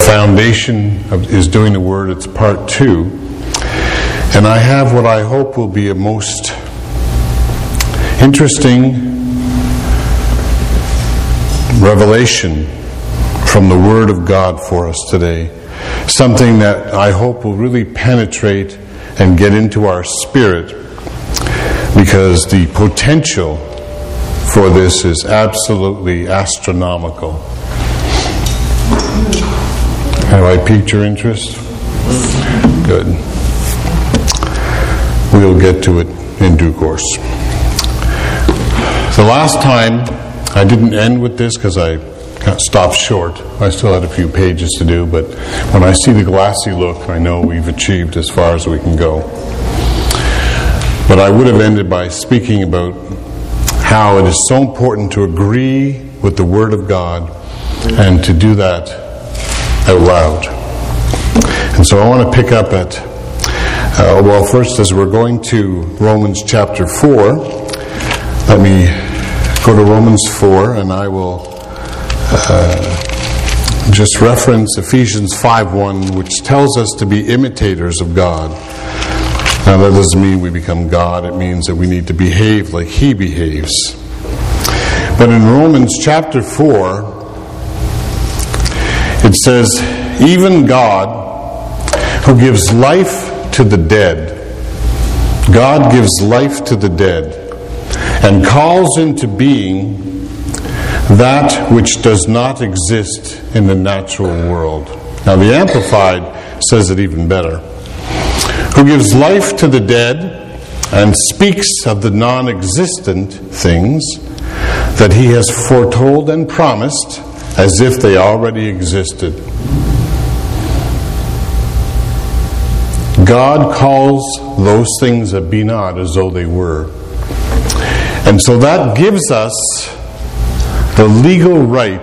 foundation is doing the Word. It's part 2. And I have what I hope will be a most interesting revelation from the Word of God for us today. Something that I hope will really penetrate and get into our spirit, because the potential for this is absolutely astronomical. Have I piqued your interest? Good. We'll get to it in due course. The last time, I didn't end with this because I stopped short. I still had a few pages to do, but when I see the glassy look, I know we've achieved as far as we can go. But I would have ended by speaking about how it is so important to agree with the Word of God and to do that out loud. And so I want to pick up at, first as we're going to Romans chapter 4, let me go to Romans 4 and I will just reference Ephesians 5:1, which tells us to be imitators of God. Now that doesn't mean we become God, it means that we need to behave like He behaves. But in Romans chapter 4, it says, even God, who gives life to the dead, God gives life to the dead, and calls into being that which does not exist in the natural world. Now the Amplified says it even better. Who gives life to the dead and speaks of the non-existent things that He has foretold and promised as if they already existed. God calls those things that be not as though they were. And so that gives us the legal right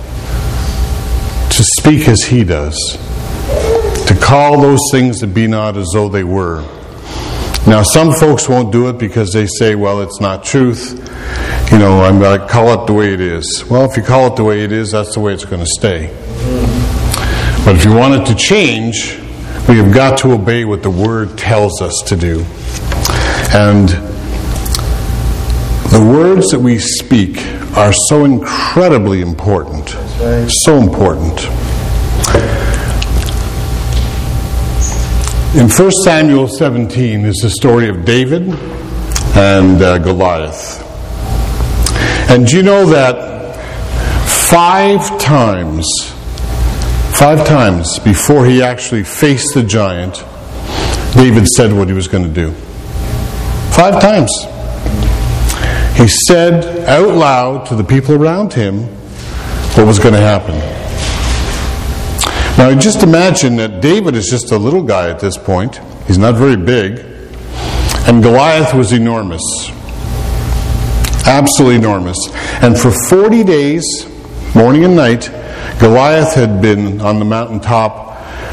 to speak as He does, to call those things that be not as though they were. Now some folks won't do it because they say, well, it's not truth. I'm going to call it the way it is. Well, if you call it the way it is, that's the way it's going to stay. But if you want it to change, we have got to obey what the Word tells us to do. And the words that we speak are so incredibly important. So important. In 1 Samuel 17 is the story of David and Goliath. And do you know that 5 times before he actually faced the giant, David said what he was going to do? 5 times. He said out loud to the people around him what was going to happen. Now just imagine that David is just a little guy at this point. He's not very big. And Goliath was enormous. Absolutely enormous. And for 40 days, morning and night, Goliath had been on the mountaintop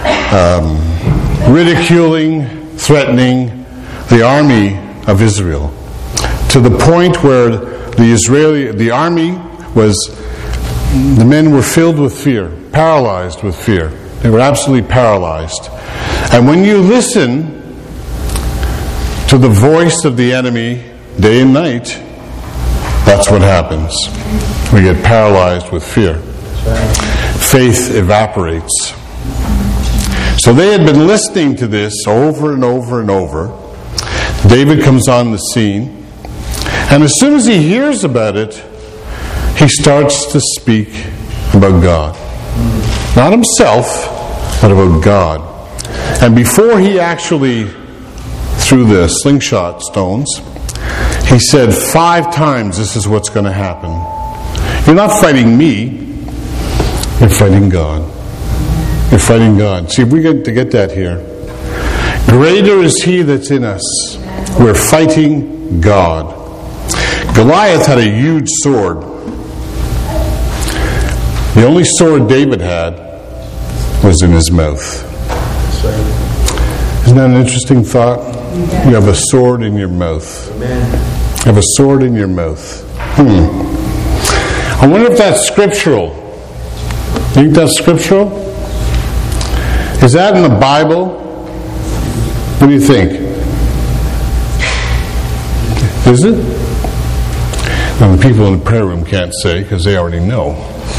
ridiculing, threatening the army of Israel, to the point where the army the men were filled with fear, paralyzed with fear. They were absolutely paralyzed. And when you listen to the voice of the enemy day and night, that's what happens. We get paralyzed with fear. Faith evaporates. So they had been listening to this over and over and over. David comes on the scene, and as soon as he hears about it, he starts to speak about God. Not himself, but about God. And before he actually threw the slingshot stones, he said 5 times, this is what's going to happen. You're not fighting me, you're fighting God. You're fighting God. See, if we get to get that here. Greater is He that's in us. We're fighting God. Goliath had a huge sword. The only sword David had was in his mouth. Isn't that an interesting thought? You have a sword in your mouth. You have a sword in your mouth. I wonder if that's scriptural. You think that's scriptural? Is that in the Bible? What do you think? Is it? Now the people in the prayer room can't say because they already know.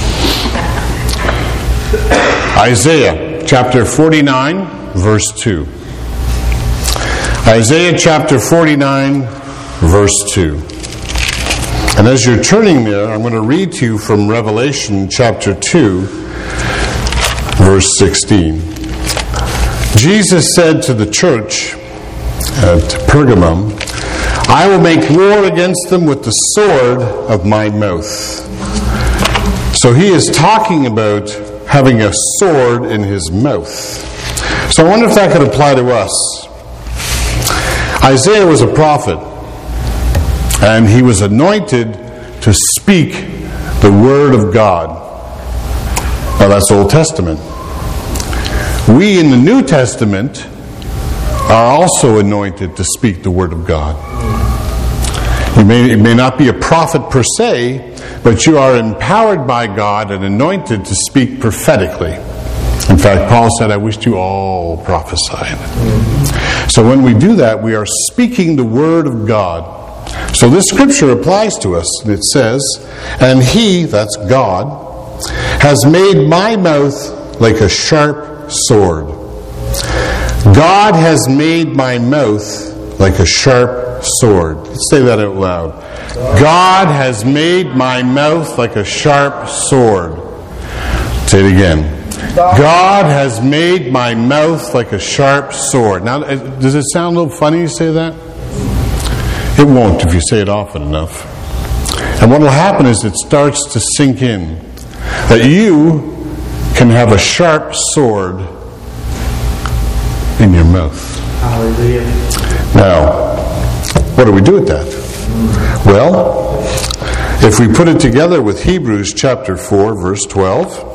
Isaiah chapter 49, verse 2. Isaiah chapter 49, verse 2. And as you're turning there, I'm going to read to you from Revelation chapter 2, verse 16. Jesus said to the church at Pergamum, I will make war against them with the sword of my mouth. So he is talking about having a sword in his mouth. So I wonder if that could apply to us. Isaiah was a prophet, and he was anointed to speak the word of God. Now that's Old Testament. We in the New Testament are also anointed to speak the word of God. You may not be a prophet per se, but you are empowered by God and anointed to speak prophetically. In fact, Paul said, I wished you all prophesied. So when we do that, we are speaking the word of God. So this scripture applies to us. And it says, and he, that's God, has made my mouth like a sharp sword. God has made my mouth like a sharp sword. Let's say that out loud. God has made my mouth like a sharp sword. Say it again. God has made my mouth like a sharp sword. Now, does it sound a little funny to say that? It won't if you say it often enough. And what will happen is it starts to sink in that you can have a sharp sword in your mouth. Hallelujah. Now, what do we do with that? Well, if we put it together with Hebrews chapter 4, verse 12,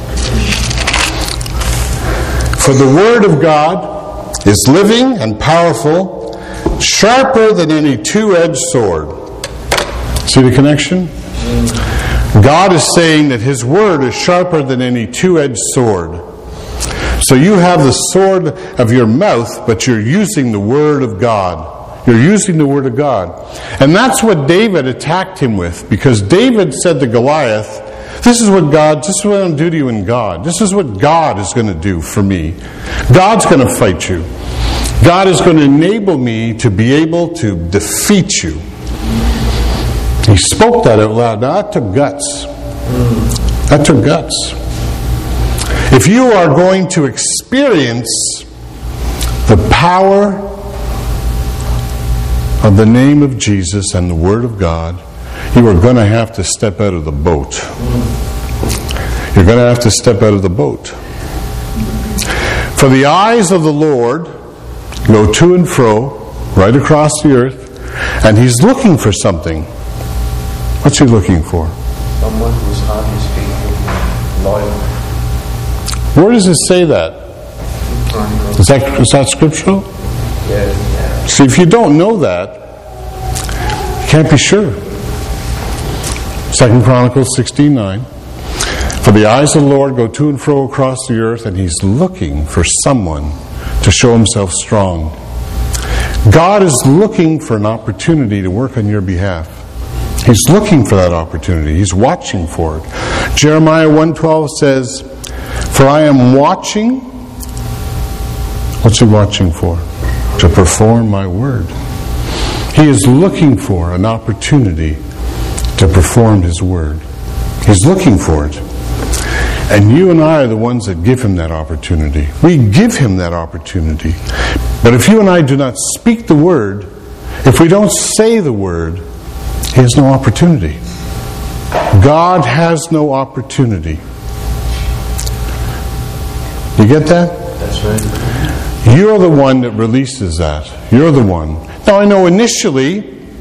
for the word of God is living and powerful, sharper than any two-edged sword. See the connection? God is saying that his word is sharper than any two-edged sword. So you have the sword of your mouth, but you're using the word of God. You're using the word of God. And that's what David attacked him with, because David said to Goliath, this is what I'm going to do to you in God. This is what God is going to do for me. God's going to fight you. God is going to enable me to be able to defeat you. He spoke that out loud. Now that took guts. That took guts. If you are going to experience the power of the name of Jesus and the Word of God, you are going to have to step out of the boat. You're going to have to step out of the boat. For the eyes of the Lord go to and fro, right across the earth, and He's looking for something. What's He looking for? Someone whose heart is faithful, loyal. Where does it say that? Is that scriptural? Yeah. See, if you don't know that, you can't be sure. 2 Chronicles 16:9. For the eyes of the Lord go to and fro across the earth, and He's looking for someone to show Himself strong. God is looking for an opportunity to work on your behalf. He's looking for that opportunity. He's watching for it. Jeremiah 1:12 says, for I am watching. What's He watching for? To perform my word. He is looking for an opportunity to perform His word. He's looking for it. And you and I are the ones that give Him that opportunity. We give Him that opportunity. But if you and I do not speak the word, if we don't say the word, He has no opportunity. God has no opportunity. You get that? That's right. You're the one that releases that. You're the one. Now I know initially,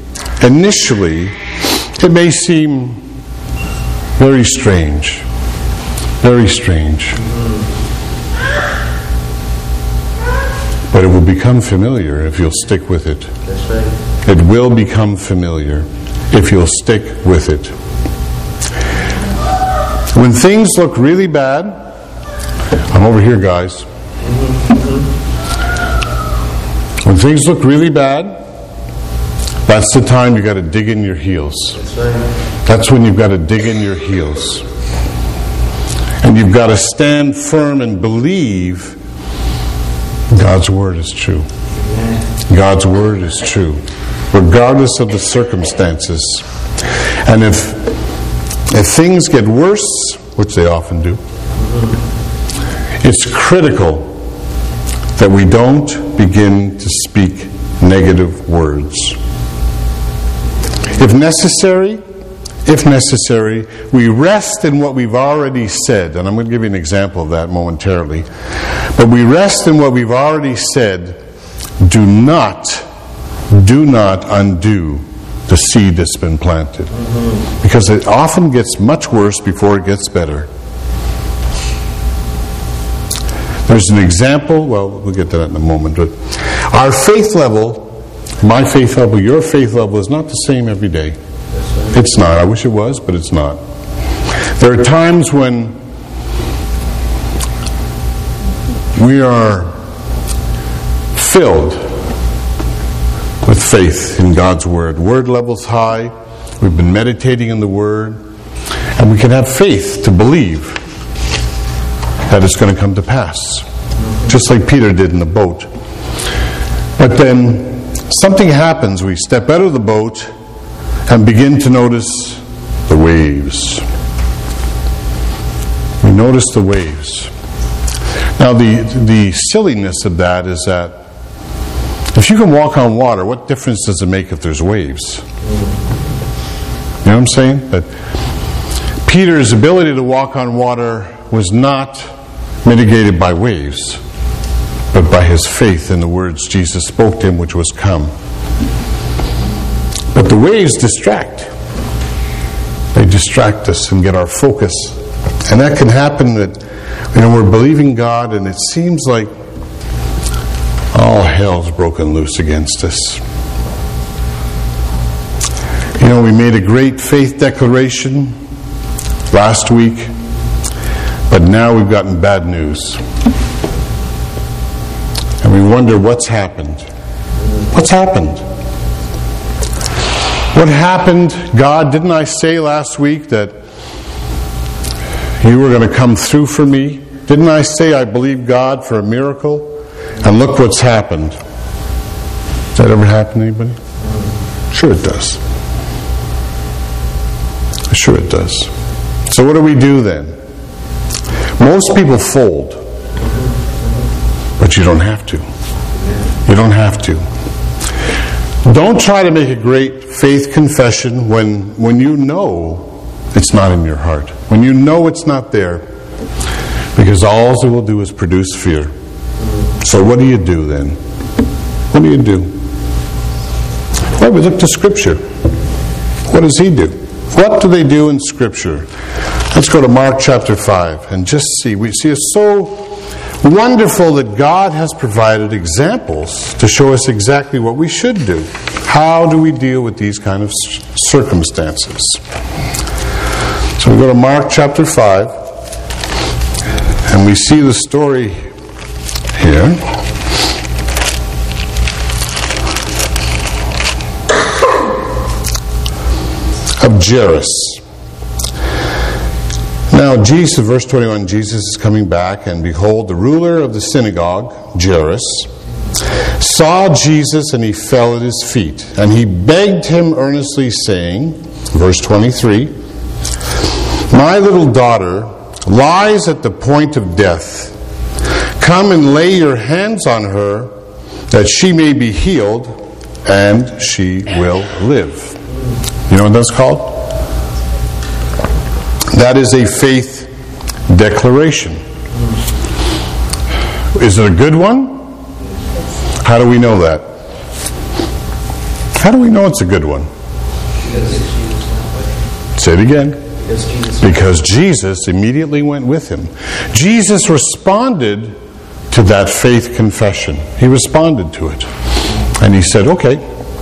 it may seem very strange. Very strange. But it will become familiar if you'll stick with it. That's right. It will become familiar if you'll stick with it. When things look really bad, I'm over here, guys. When things look really bad, that's the time you got to dig in your heels. That's when you've got to dig in your heels. And you've got to stand firm and believe God's Word is true. God's Word is true, regardless of the circumstances. And if things get worse, which they often do, it's critical that we don't begin to speak negative words. If necessary, we rest in what we've already said. And I'm going to give you an example of that momentarily. But we rest in what we've already said. Do not undo the seed that's been planted. Because it often gets much worse before it gets better. There's an example, well, we'll get to that in a moment. But our faith level, my faith level, your faith level is not the same every day. It's not. I wish it was, but it's not. There are times when we are filled with faith in God's Word. Word level's high. We've been meditating in the Word. And we can have faith to believe that it's going to come to pass. Just like Peter did in the boat. But then something happens. We step out of the boat and begin to notice the waves. We notice the waves. Now the silliness of that is that if you can walk on water, what difference does it make if there's waves? You know what I'm saying? That Peter's ability to walk on water was not mitigated by waves, but by his faith in the words Jesus spoke to him, which was come. But the waves distract. They distract us and get our focus. And that can happen that, we're believing God and it seems like all hell's broken loose against us. We made a great faith declaration last week, but now we've gotten bad news. And we wonder what's happened. What's happened? What happened? God, didn't I say last week that you were going to come through for me? Didn't I say I believe God for a miracle? And look what's happened. Does that ever happen to anybody? Sure it does. Sure it does. So what do we do then? Most people fold. But you don't have to. You don't have to. Don't try to make a great faith confession when you know it's not in your heart. When you know it's not there. Because all it will do is produce fear. So what do you do then? What do you do? Well, we look to Scripture. What does He do? What do they do in Scripture? Let's go to Mark chapter 5 and just see. We see it's so wonderful that God has provided examples to show us exactly what we should do. How do we deal with these kind of circumstances? So we go to Mark chapter 5 and we see the story here. Of Jairus. Now Jesus, verse 21, Jesus is coming back, and behold, the ruler of the synagogue, Jairus, saw Jesus, and he fell at his feet. And he begged him earnestly, saying, verse 23, my little daughter lies at the point of death. Come and lay your hands on her, that she may be healed, and she will live. You know what that's called? That is a faith declaration. Is it a good one? How do we know that? How do we know it's a good one? Say it again. Because Jesus immediately went with him. Jesus responded to that faith confession. He responded to it. And he said, okay.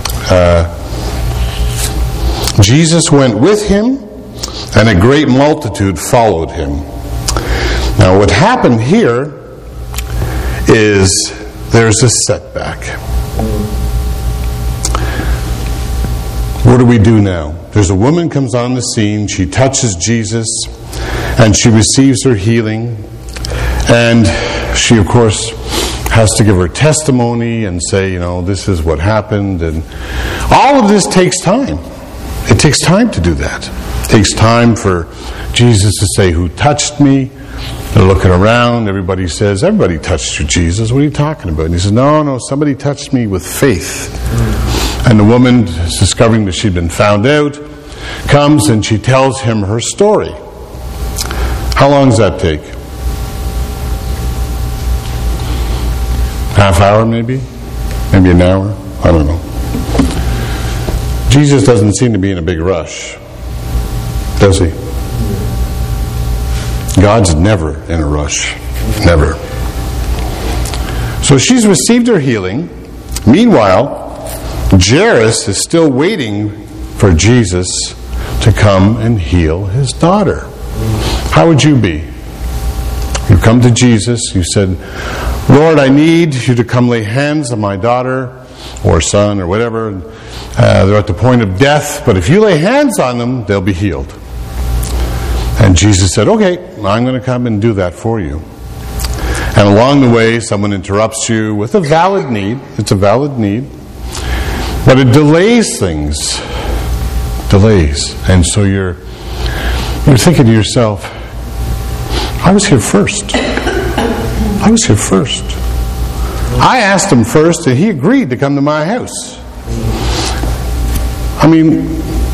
Jesus went with him, and a great multitude followed him. Now what happened here is there's a setback. What do we do now? There's a woman comes on the scene. She touches Jesus, and she receives her healing. And she, of course, has to give her testimony and say, this is what happened. And all of this takes time. It takes time to do that. It takes time for Jesus to say, who touched me? They're looking around. Everybody says, everybody touched you, Jesus. What are you talking about? And he says, no, somebody touched me with faith. And the woman, discovering that she'd been found out, comes and she tells him her story. How long does that take? Half hour maybe? Maybe an hour? I don't know. Jesus doesn't seem to be in a big rush, does he? God's never in a rush. Never. So she's received her healing. Meanwhile, Jairus is still waiting for Jesus to come and heal his daughter. How would you be? You come to Jesus, you said, Lord, I need you to come lay hands on my daughter or son or whatever. They're at the point of death, but if you lay hands on them, they'll be healed. And Jesus said, okay, I'm going to come and do that for you. And along the way, someone interrupts you with a valid need. It's a valid need. But it delays things. Delays. And so you're thinking to yourself, I was here first. I was here first. I asked him first, and he agreed to come to my house. I mean,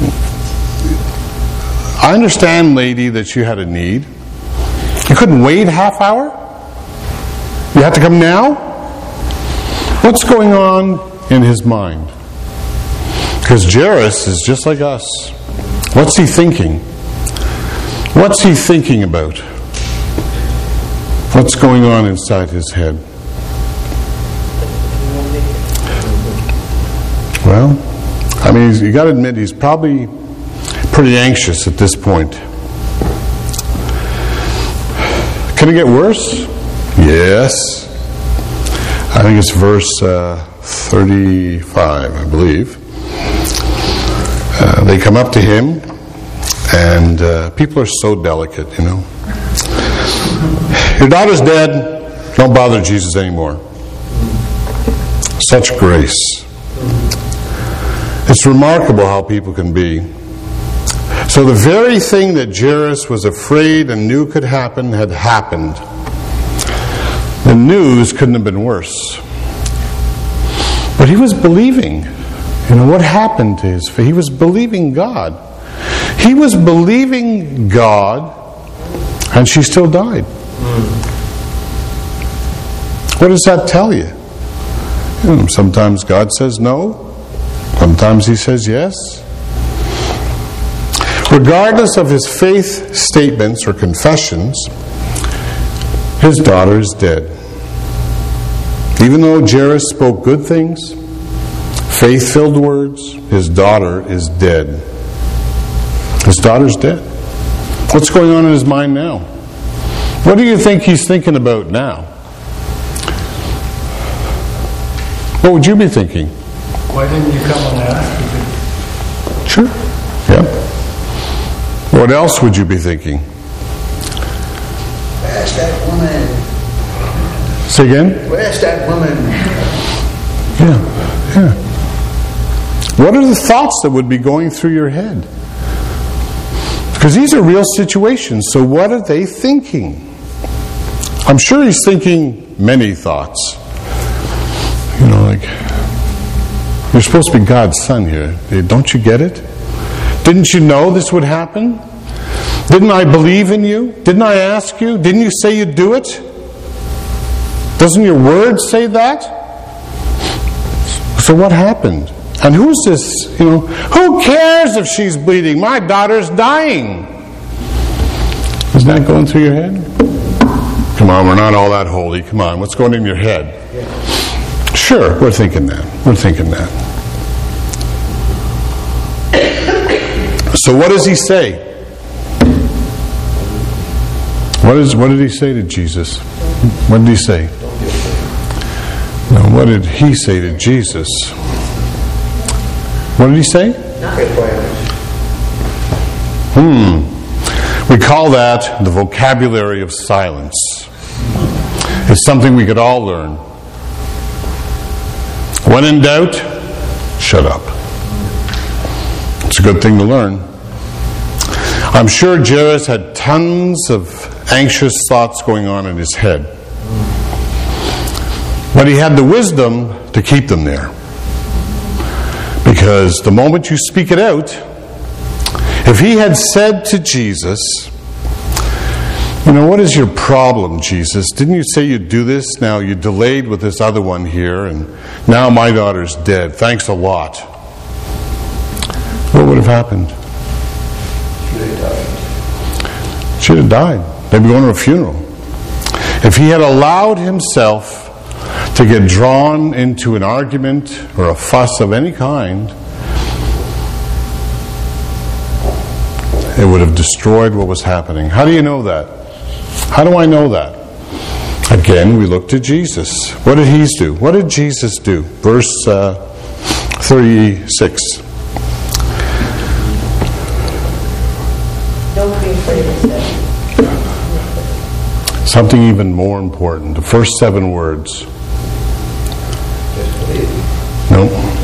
I understand, lady, that you had a need. You couldn't wait half hour? You had to come now? What's going on in his mind? Because Jairus is just like us. What's he thinking? What's he thinking about? What's going on inside his head? Well, I mean, you got to admit, he's probably pretty anxious at this point. Can it get worse? Yes. I think it's verse 35, I believe. They come up to him, and people are so delicate, Your daughter's dead. Don't bother Jesus anymore. Such grace. It's remarkable how people can be. So the very thing that Jairus was afraid and knew could happen had happened. The news couldn't have been worse. But he was believing. What happened to his faith? He was believing God. He was believing God, and she still died. What does that tell you? Sometimes God says no. Sometimes he says yes. Regardless of his faith statements or confessions, his daughter is dead. Even though Jairus spoke good things, faith-filled words, his daughter is dead. His daughter's dead. What's going on in his mind now? What do you think he's thinking about now? What would you be thinking? Why didn't you come and ask me? Sure. Yeah. What else would you be thinking? Where's that woman? Say again? Where's that woman? Yeah. What are the thoughts that would be going through your head? Because these are real situations, so what are they thinking? I'm sure he's thinking many thoughts. Like, you're supposed to be God's son here. Don't you get it? Didn't you know this would happen? Didn't I believe in you? Didn't I ask you? Didn't you say you'd do it? Doesn't your word say that? So what happened? And who's this? Who cares if she's bleeding? My daughter's dying. Isn't that going through your head? Come on, we're not all that holy. Come on, what's going in your head? Sure, we're thinking that. So what does he say? What did he say to Jesus? What did he say? Now, what did he say to Jesus? What did he say? We call that the vocabulary of silence. It's something we could all learn. When in doubt, shut up. It's a good thing to learn. I'm sure Jairus had tons of anxious thoughts going on in his head. But he had the wisdom to keep them there. Because the moment you speak it out, if he had said to Jesus, what is your problem, Jesus? Didn't you say you'd do this? Now you delayed with this other one here, and now my daughter's dead. Thanks a lot. What would have happened? She'd have died. They'd be going to a funeral. If he had allowed himself to get drawn into an argument or a fuss of any kind, it would have destroyed what was happening. How do you know that? How do I know that? Again, we look to Jesus. What did he do? What did Jesus do? Verse 36. Don't be afraid of them. Something even more important. The first 7 words. No.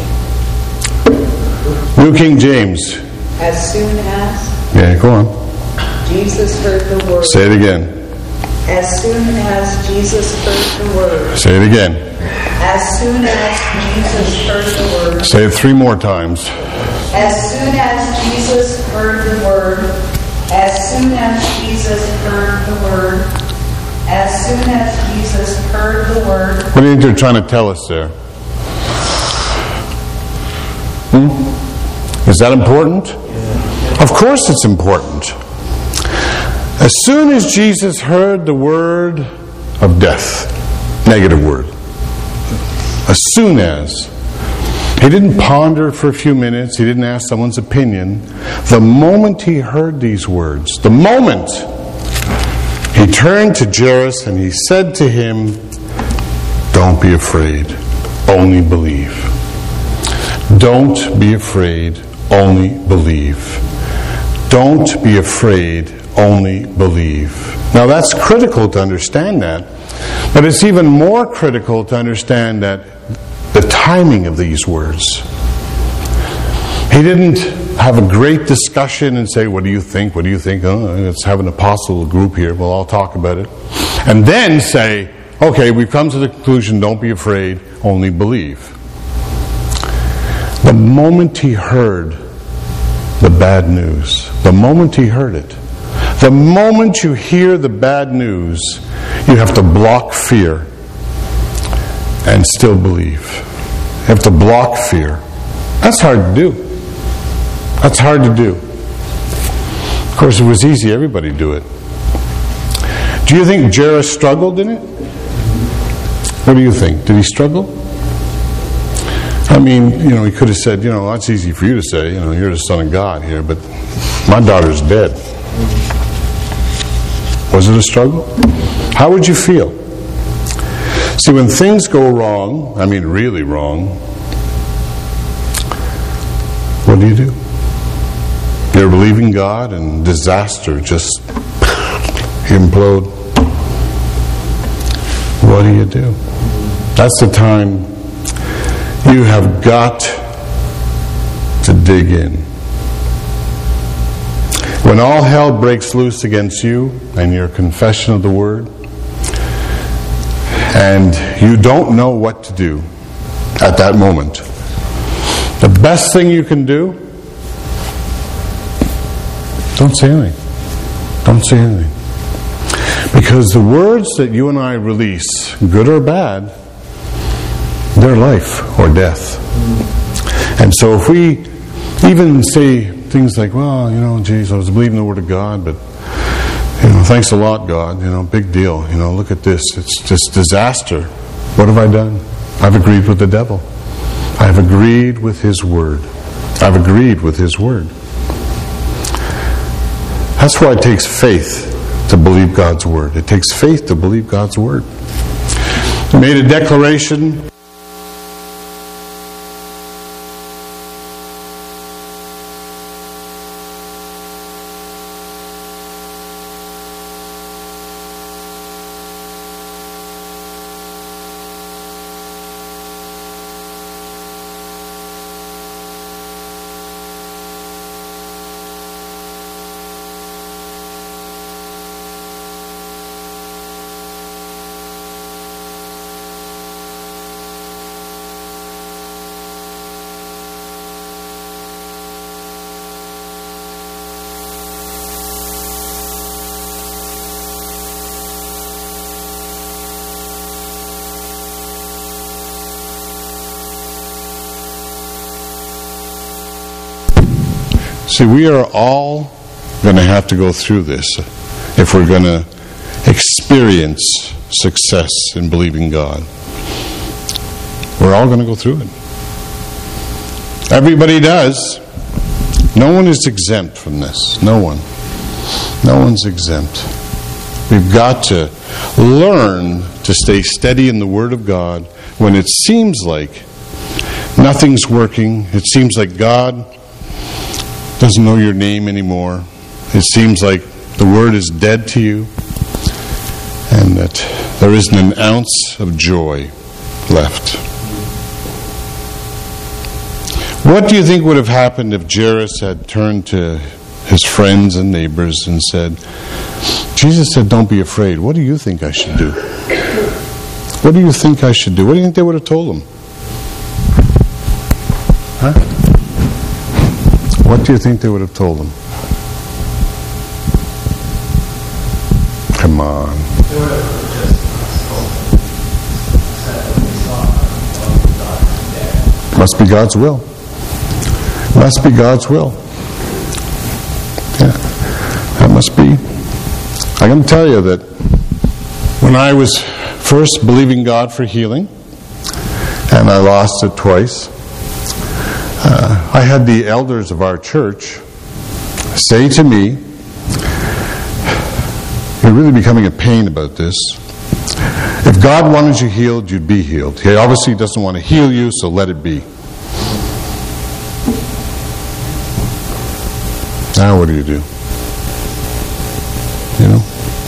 New King James. As soon as Yeah, go on. Jesus heard the word. Say it again. As soon as Jesus heard the word. Say it again. As soon as Jesus heard the word. Say it 3 more times. As soon as Jesus heard the word. As soon as Jesus heard the word. As soon as Jesus heard the word. What do you think they're trying to tell us there? Is that important? Of course it's important. As soon as Jesus heard the word of death, negative word, as soon as, he didn't ponder for a few minutes, he didn't ask someone's opinion. The moment he heard these words, the moment, he turned to Jairus and he said to him, "Don't be afraid, only believe." Don't be afraid, only believe. Don't be afraid, only believe. Now that's critical to understand that, but it's even more critical to understand that the timing of these words. He didn't have a great discussion and say, "What do you think? What do you think? Oh, let's have an apostle group here. We'll all talk about it." And then say, "Okay, we've come to the conclusion, don't be afraid, only believe." The moment he heard the bad news, the moment he heard it, the moment you hear the bad news, you have to block fear and still believe. You have to block fear. That's hard to do. That's hard to do. Of course, if it was easy, everybody would do it. Do you think Jairus struggled in it? What do you think? Did he struggle? I mean, he could have said, that's easy for you to say, you're the Son of God here, but my daughter's dead. Was it a struggle? How would you feel? See, when things go wrong, I mean really wrong, what do? You're believing God and disaster just implode. What do? That's the time you have got to dig in. When all hell breaks loose against you and your confession of the word, and you don't know what to do at that moment, the best thing you can do, don't say anything. Don't say anything. Because the words that you and I release, good or bad, they're life or death. And so if we even say things like, well, geez, I was believing the Word of God, but, thanks a lot, God, big deal. Look at this. It's just disaster. What have I done? I've agreed with the devil. I've agreed with his Word. I've agreed with his Word. That's why it takes faith to believe God's Word. It takes faith to believe God's Word. He made a declaration See, we are all going to have to go through this if we're going to experience success in believing God. We're all going to go through it. Everybody does. No one is exempt from this. No one. No one's exempt. We've got to learn to stay steady in the Word of God when it seems like nothing's working. It seems like God doesn't know your name anymore. It seems like the Word is dead to you, and that there isn't an ounce of joy left. What do you think would have happened if Jairus had turned to his friends and neighbors and said, Jesus said, don't be afraid. What do you think I should do? What do you think I should do? What do you think they would have told him? Huh? What do you think they would have told him? Come on. Must be God's will. Must be God's will. Yeah, that must be. I'm going to tell you that when I was first believing God for healing, and I lost it twice, I had the elders of our church say to me, you're really becoming a pain about this. If God wanted you healed, you'd be healed. He obviously doesn't want to heal you, so let it be. Now what do? You know?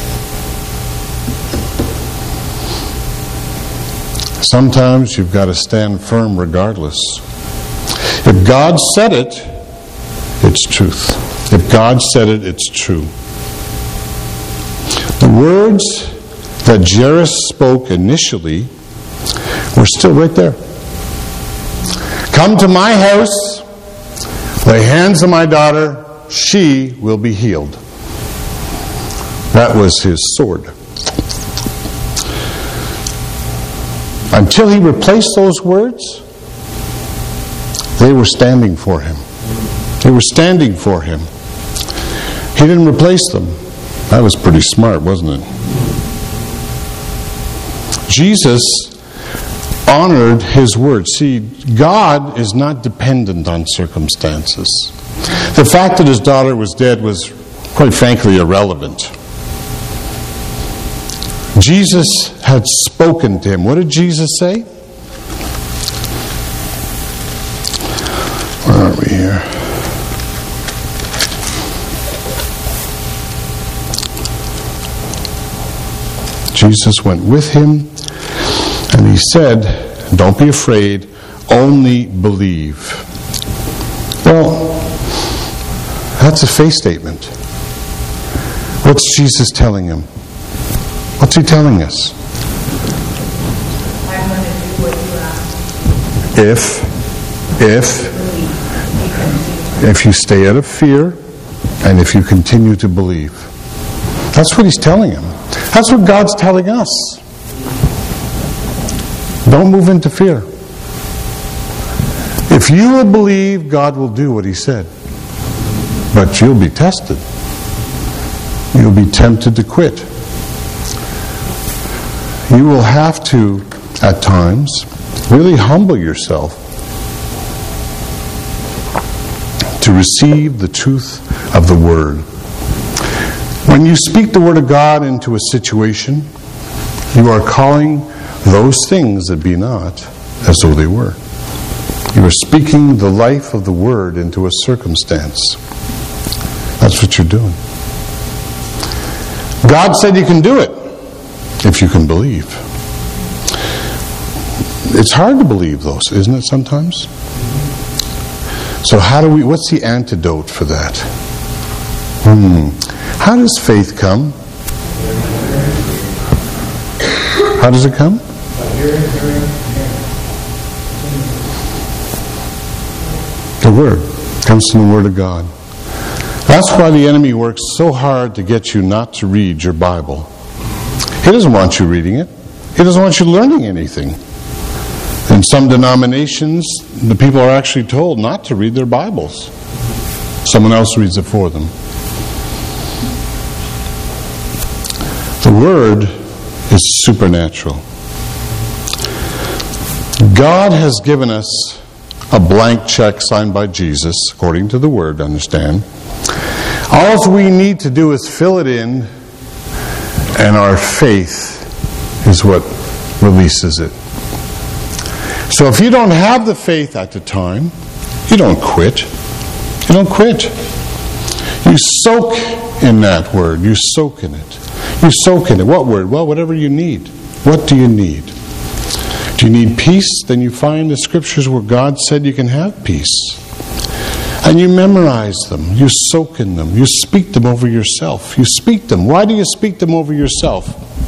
Sometimes you've got to stand firm regardless. If God said it, it's truth. If God said it, it's true. The words that Jairus spoke initially were still right there. Come to my house, lay hands on my daughter, she will be healed. That was his sword. Until he replaced those words, they were standing for him. They were standing for him. He didn't replace them. That was pretty smart, wasn't it? Jesus honored his word. See, God is not dependent on circumstances. The fact that his daughter was dead was, quite frankly, irrelevant. Jesus had spoken to him. What did Jesus say? Where are we here? Jesus went with him, and he said, don't be afraid, only believe. Well, that's a faith statement. What's Jesus telling him? What's he telling us? I'm going to do what you ask. If you stay out of fear, and if you continue to believe. That's what he's telling him. That's what God's telling us. Don't move into fear. If you will believe, God will do what he said. But you'll be tested. You'll be tempted to quit. You will have to, at times, really humble yourself to receive the truth of the Word. When you speak the Word of God into a situation, you are calling those things that be not as though they were. You are speaking the life of the Word into a circumstance. That's what you're doing. God said you can do it if you can believe. It's hard to believe those, isn't it, sometimes? So what's the antidote for that? How does faith come? How does it come? The Word comes from the Word of God. That's why the enemy works so hard to get you not to read your Bible. He doesn't want you reading it. He doesn't want you learning anything. In some denominations, the people are actually told not to read their Bibles. Someone else reads it for them. The Word is supernatural. God has given us a blank check signed by Jesus, according to the Word, understand. All we need to do is fill it in, and our faith is what releases it. So if you don't have the faith at the time, you don't quit. You don't quit. You soak in that Word. You soak in it. You soak in it. What Word? Well, whatever you need. What do you need? Do you need peace? Then you find the Scriptures where God said you can have peace. And you memorize them. You soak in them. You speak them over yourself. You speak them. Why do you speak them over yourself?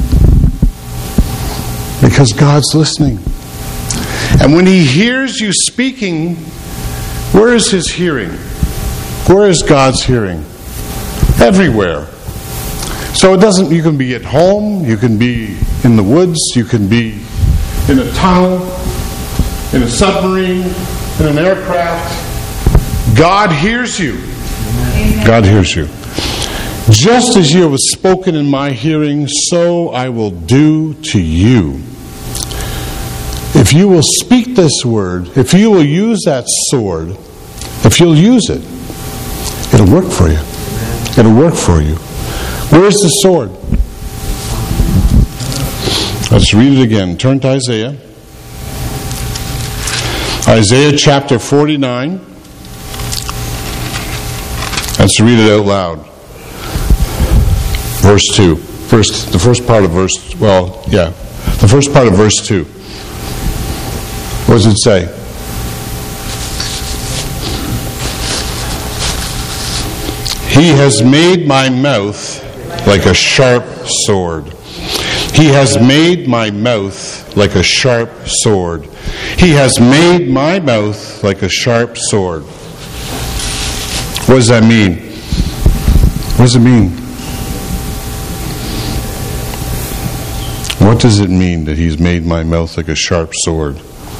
Because God's listening. And when He hears you speaking, where is His hearing? Where is God's hearing? Everywhere. So it doesn't, you can be at home, you can be in the woods, you can be in a tunnel, in a submarine, in an aircraft. God hears you. Amen. God hears you. Just as you have spoken in my hearing, so I will do to you. If you will speak this word, if you will use that sword, if you'll use it, it'll work for you. It'll work for you. Where's the sword? Let's read it again. Turn to Isaiah. Isaiah chapter 49. Let's read it out loud. Verse 2. The first part of verse 2. What does it say? He has made my mouth like a sharp sword. He has made my mouth like a sharp sword. He has made my mouth like a sharp sword. What does that mean? What does it mean? What does it mean that He's made my mouth like a sharp sword?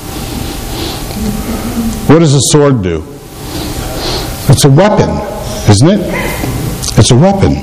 What does a sword do? It's a weapon, isn't it? It's a weapon.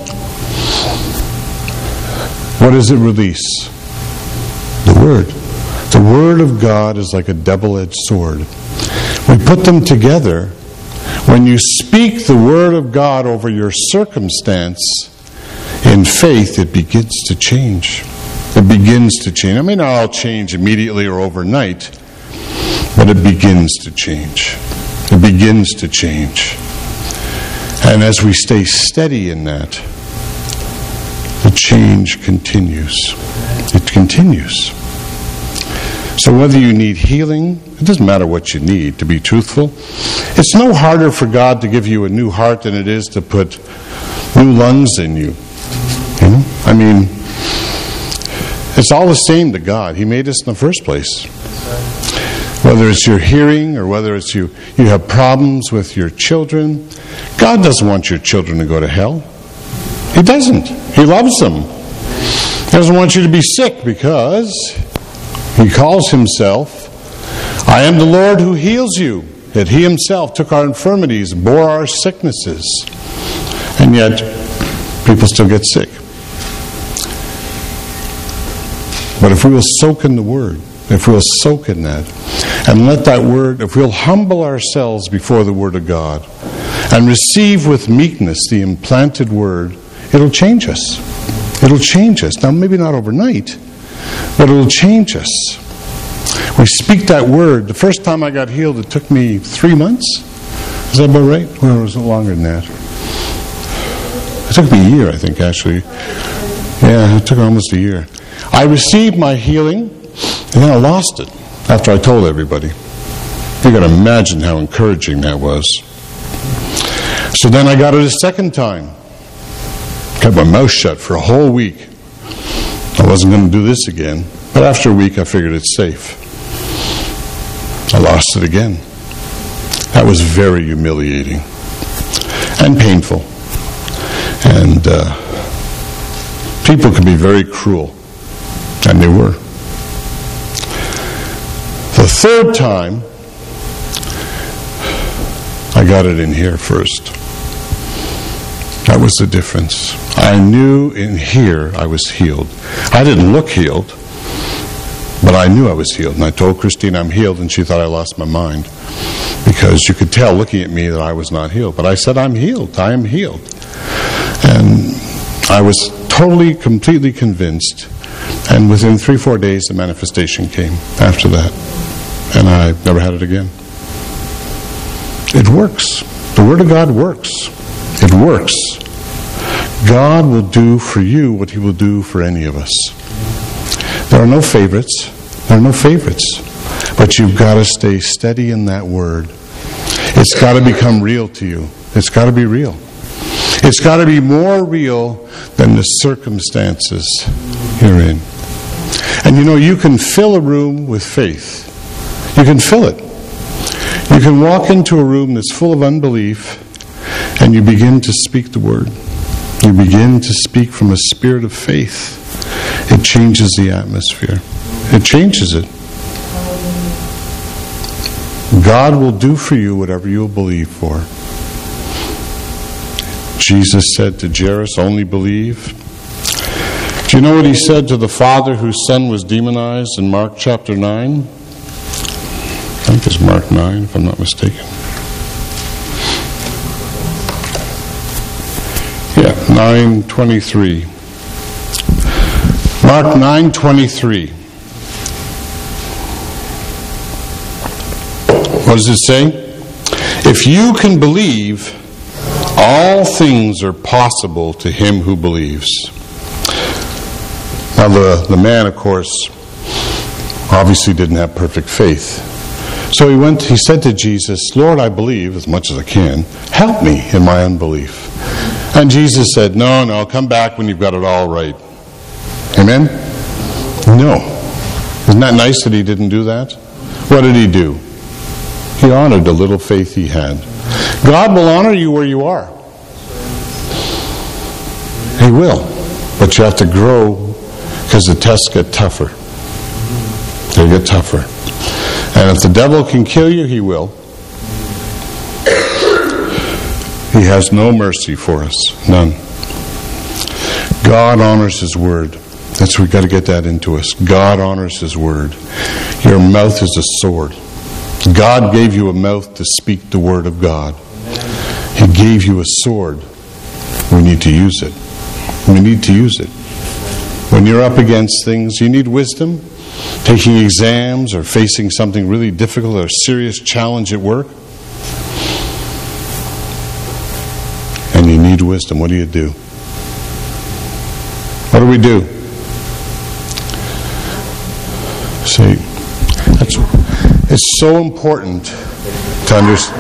What does it release? The Word. The Word of God is like a double-edged sword. We put them together. When you speak the Word of God over your circumstance, in faith, it begins to change. It begins to change. It may not all change immediately or overnight, but it begins to change. It begins to change. And as we stay steady in that, the change continues. It continues. So whether you need healing, it doesn't matter what you need, to be truthful. It's no harder for God to give you a new heart than it is to put new lungs in you. You know? I mean, it's all the same to God. He made us in the first place. Whether it's your hearing or whether it's you have problems with your children, God doesn't want your children to go to hell. He doesn't. He loves them. He doesn't want you to be sick because He calls Himself, I am the Lord who heals you. That He Himself took our infirmities, bore our sicknesses. And yet, people still get sick. But if we will soak in the Word, if we'll soak in that, and let that Word, if we'll humble ourselves before the Word of God, and receive with meekness the implanted Word, it'll change us. It'll change us. Now, maybe not overnight, but it'll change us. We speak that Word. The first time I got healed, it took me 3 months. Is that about right? Or was it longer than that? It took me a year, I think, actually. Yeah, it took almost a year. I received my healing, and then I lost it after I told everybody. You can imagine how encouraging that was. So then I got it a second time. Kept my mouth shut for a whole week. I wasn't going to do this again. But after a week, I figured it's safe. I lost it again. That was very humiliating and painful. And people can be very cruel. And they were. The third time, I got it in here first. That was the difference. I knew in here I was healed. I didn't look healed, but I knew I was healed. And I told Christine I'm healed, and she thought I lost my mind, because you could tell looking at me that I was not healed. But I said, I'm healed. I am healed. And I was totally, completely convinced. And within 3-4 days, the manifestation came after that. And I never had it again. It works. The Word of God works. It works. God will do for you what He will do for any of us. There are no favorites. There are no favorites. But you've got to stay steady in that Word. It's got to become real to you. It's got to be real. It's got to be more real than the circumstances you're in. And you can fill a room with faith. You can fill it. You can walk into a room that's full of unbelief, and you begin to speak the Word. You begin to speak from a spirit of faith. It changes the atmosphere. It changes it. God will do for you whatever you'll believe for. Jesus said to Jairus, only believe. Do you know what He said to the father whose son was demonized in Mark chapter 9? I think it's Mark 9, if I'm not mistaken. Yeah, 9:23. Mark 9:23. What does it say? If you can believe, all things are possible to him who believes. Now the man, of course, obviously didn't have perfect faith. So he said to Jesus, Lord, I believe as much as I can. Help me in my unbelief. And Jesus said, no, come back when you've got it all right. Amen? No. Isn't that nice that He didn't do that? What did He do? He honored the little faith he had. God will honor you where you are. He will. But you have to grow, because the tests get tougher. They get tougher. And if the devil can kill you, he will. He has no mercy for us. None. God honors His Word. That's we've got to get that into us. God honors His Word. Your mouth is a sword. God gave you a mouth to speak the Word of God. He gave you a sword. We need to use it. We need to use it. When you're up against things, you need wisdom. Taking exams or facing something really difficult or a serious challenge at work. And you need wisdom. What do? What do we do? See, it's so important to understand.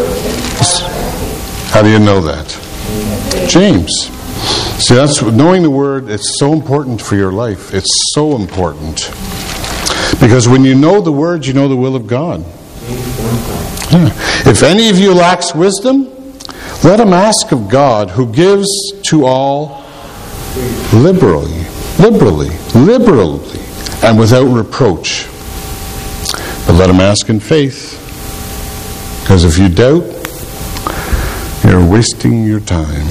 How do you know that? James. See, that's knowing the Word. It's so important for your life. It's so important. Because when you know the Word, you know the will of God. Yeah. If any of you lacks wisdom, let him ask of God, who gives to all liberally, and without reproach. But let him ask in faith. Because if you doubt, you're wasting your time.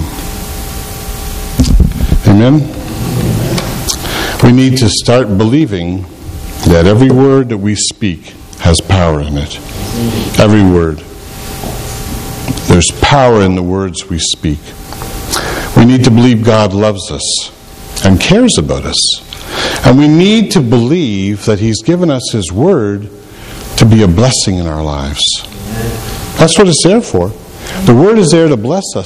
Amen? We need to start believing that every word that we speak has power in it. Every word. There's power in the words we speak. We need to believe God loves us and cares about us. And we need to believe that He's given us His Word to be a blessing in our lives. That's what it's there for. The Word is there to bless us.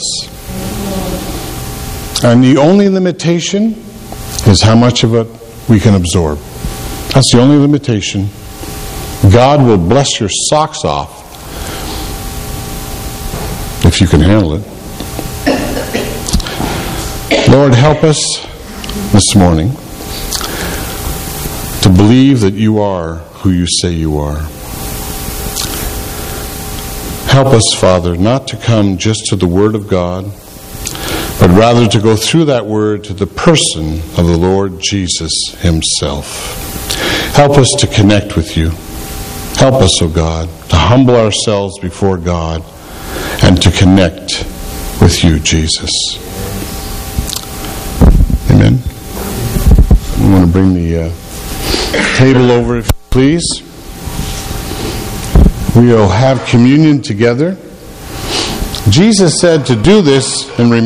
And the only limitation is how much of it we can absorb. That's the only limitation. God will bless your socks off if you can handle it. Lord, help us this morning to believe that You are who You say You are. Help us, Father, not to come just to the Word of God, but rather to go through that Word to the person of the Lord Jesus Himself. Help us to connect with You. Help us, O God, to humble ourselves before God and to connect with You, Jesus. I'm going to bring the table over, if you please. We will have communion together. Jesus said to do this in remembrance